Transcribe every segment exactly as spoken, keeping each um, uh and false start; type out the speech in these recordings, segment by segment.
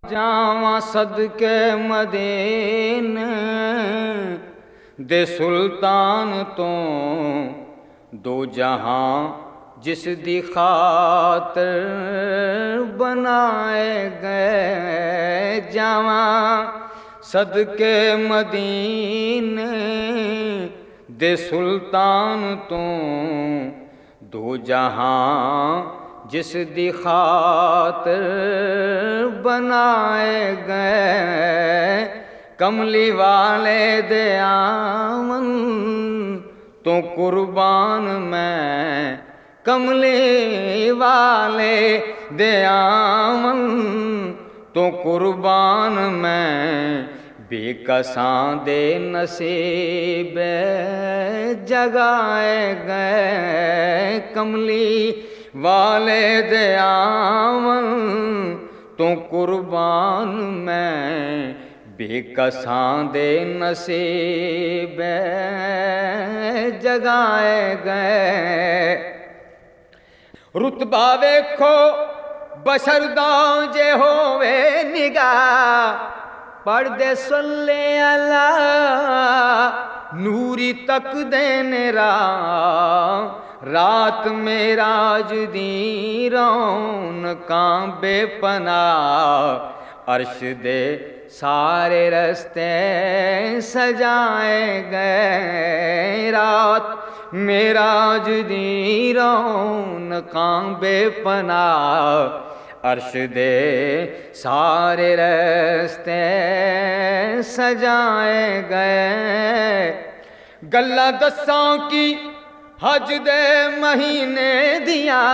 جاواں صدقے مدینے دے سلطان تو دو جہاں جس دی خاطر بنائے گئے جاواں صدقے مدینے دے سلطان تو دو جہاں جس دی خاطر بنائے گئے کملی والے دے آمن تو قربان میں کملی والے دے آمن تو قربان میں بے کساں دے نصیب جگائے گئے کملی والے دے آمن تو قربان میں بے کساں دے نصیب جگائے گئے رتبہ ویکھو بشر دا جے ہووے نگاہ پڑھ دے صلی اللہ نوری تک دین راہ رات معراج دی رونقاں بے پناہ عرش دے سارے رستے سجائے گئے رات معراج دی رونقاں بے پناہ عرش دے سارے رستے سجائے گئے گلاں دساں کی حج دے مہینے دیاں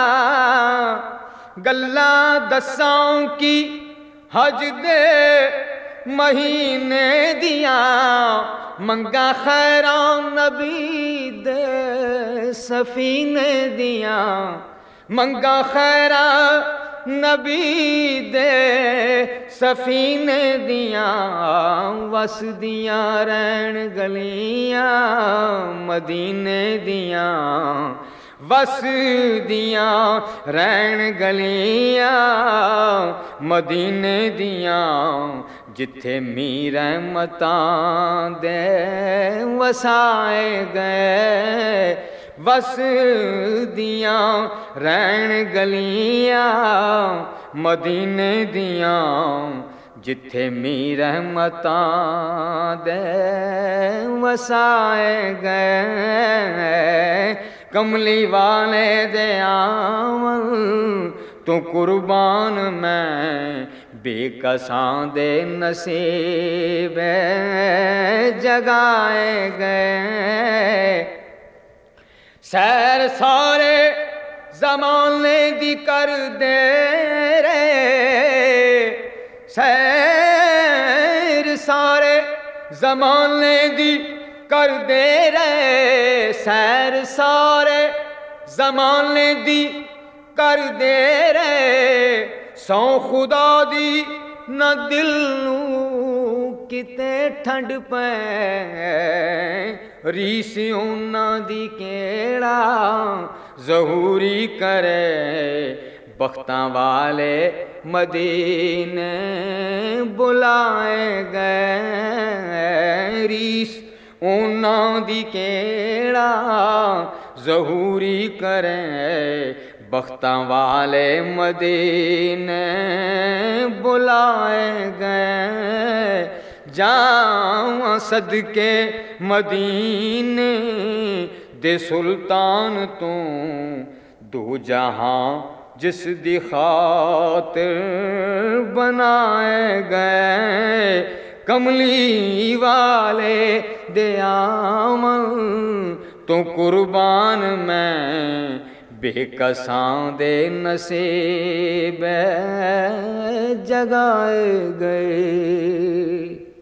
گلاں دساں کی حج دے مہینے دیاں منگا خیراں نبی دے سفینے دیاں منگا خیراں نبی دے سفینے دیاں وس دیاں رین گلیاں مدینے دیاں وس دیاں رین گلیاں مدینے دیاں جتھے میر رحمتاں دے وسائے گئے وس دیاں رین گلیاں مدینے دیاں جتھے میر رحمتاں دے وسائے گئے کملی والے دے آمن تو قربان میں بے کساں دے نصیب جگائے گئے سیر سارے زمانے دی کر دے رے سیر سارے زمانے دی کر دے رے سیر سارے زمانے دی کر دے رے سو خدا دی نہ دل نو کتے ٹھنڈ پے ریس انہاں دی کیڑا ظہوری کرے بختاں والے مدینے بلائے گئے ریس انہاں دی کیڑا ظہوری کرے بختاں والے مدینے بلائے گئے جاواں صدقے مدینے دے سلطان تو دو جہاں جس دی خاطر بنائے گئے کملی والے دے آمن تو قربان میں بے کساں دے نصیب جگائے گئے